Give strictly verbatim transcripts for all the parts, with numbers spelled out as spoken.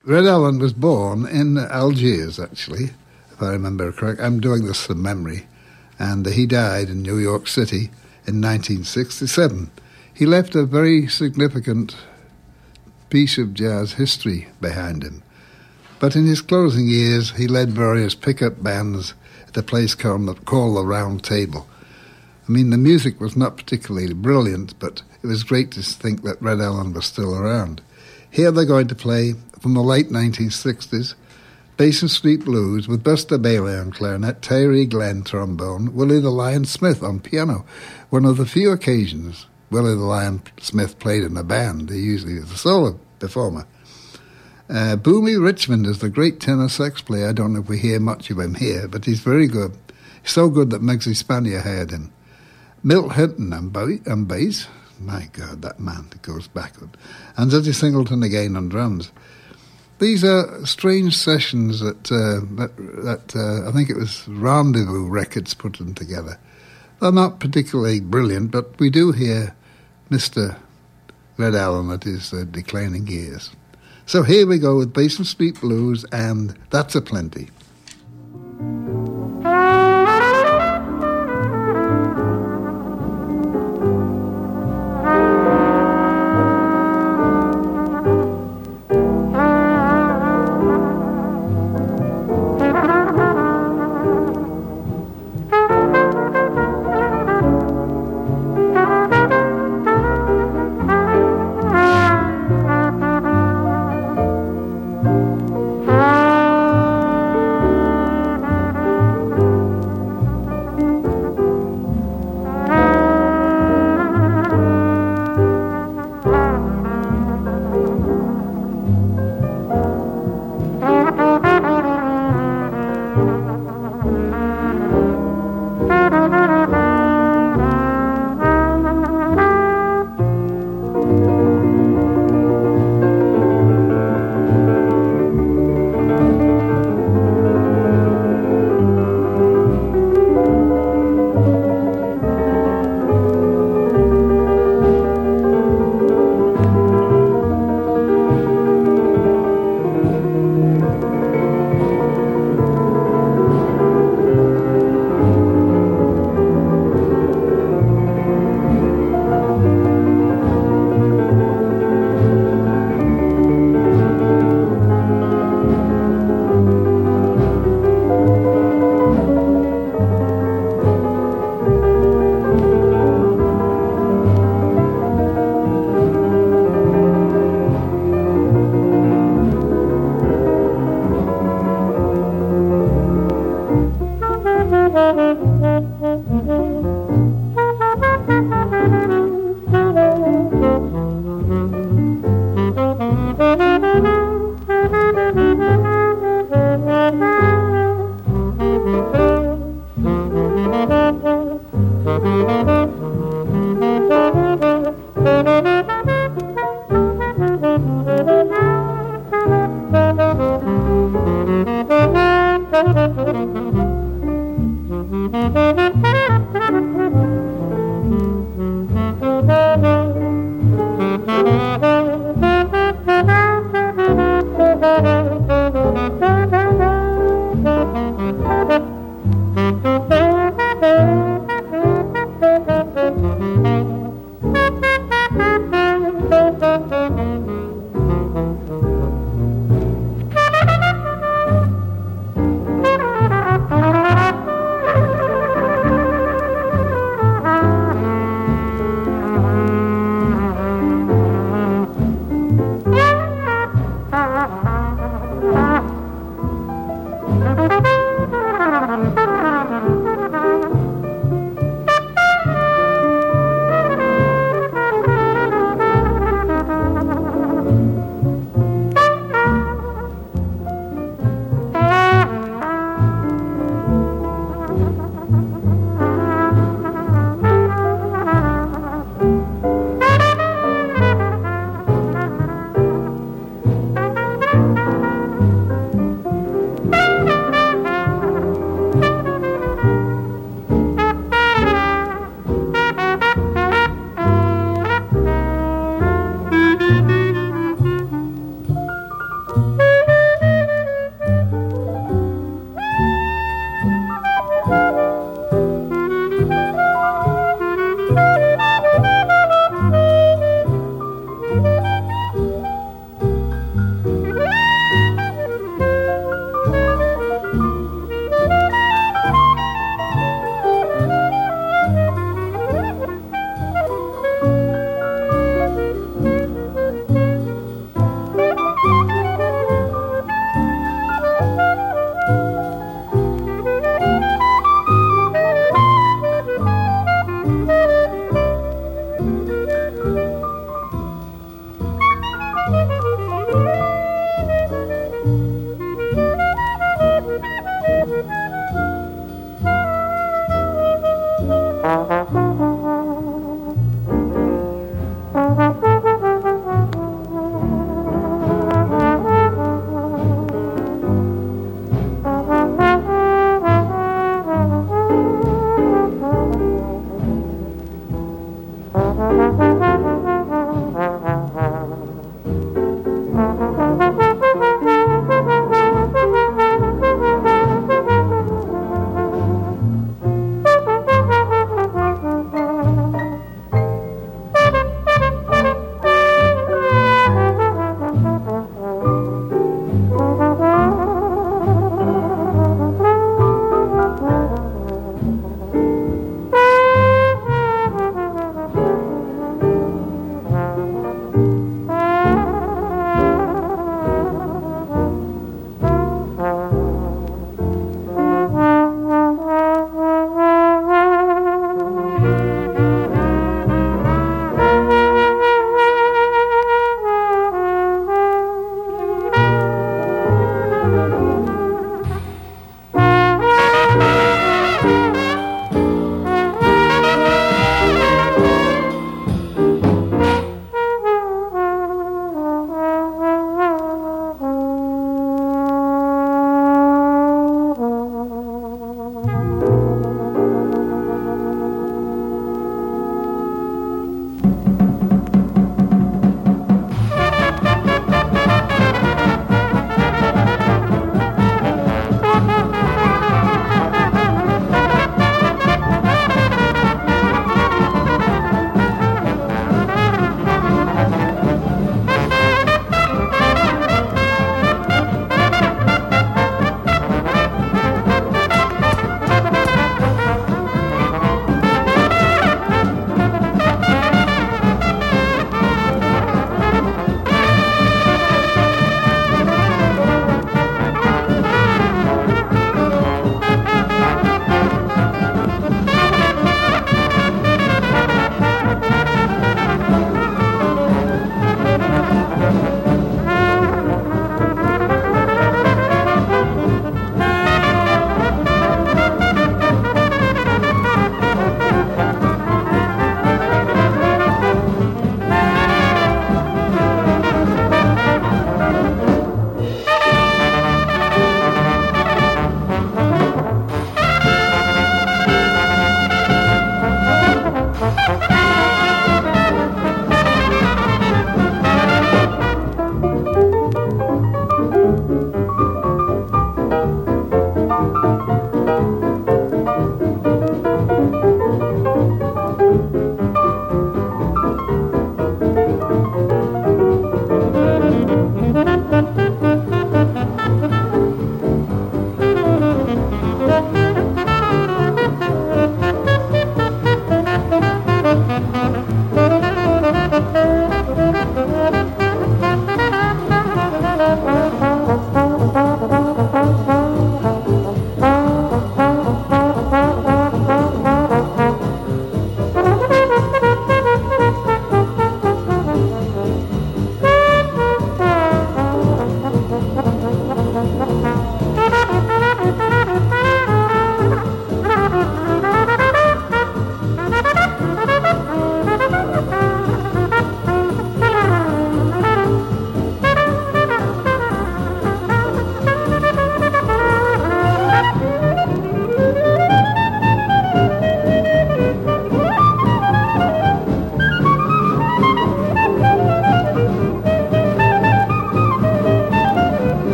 Red Allen was born in Algiers, actually, if I remember correctly. I'm doing this from memory. And he died in New York City in nineteen sixty-seven. He left a very significant piece of jazz history behind him. But in his closing years, he led various pickup bands at a place called the, called the Round Table. I mean, the music was not particularly brilliant, but it was great to think that Red Allen was still around. Here they're going to play, from the late nineteen sixties, Basin Street Blues with Buster Bailey on clarinet, Tyree Glenn trombone, Willie the Lion Smith on piano. One of the few occasions Willie the Lion Smith played in a band. He usually is a solo performer. Uh, Boomy Richmond is the great tenor sax player. I don't know if we hear much of him here, but he's very good. He's so good that Meggsy Spanier hired him. Milt Hinton on, bo- on bass. My God, that man goes backward. And Dizzy Singleton again on drums. These are strange sessions that, uh, that, that uh, I think it was Rendezvous Records put them together. They're not particularly brilliant, but we do hear Mister Red Allen at his uh, declining years. So here we go with Basin Street Blues and That's a Plenty.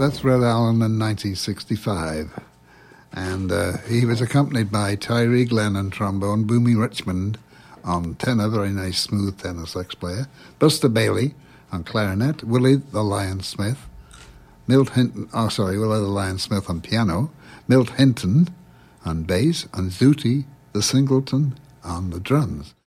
that's Red Allen in nineteen sixty-five. And uh, he was accompanied by Tyree Glenn on trombone, Boomy Richmond on tenor, very nice smooth tenor sax player, Buster Bailey on clarinet, Willie the Lion Smith, Milt Hinton, oh sorry, Willie the Lion Smith on piano, Milt Hinton on bass, and Zooty the Singleton on the drums.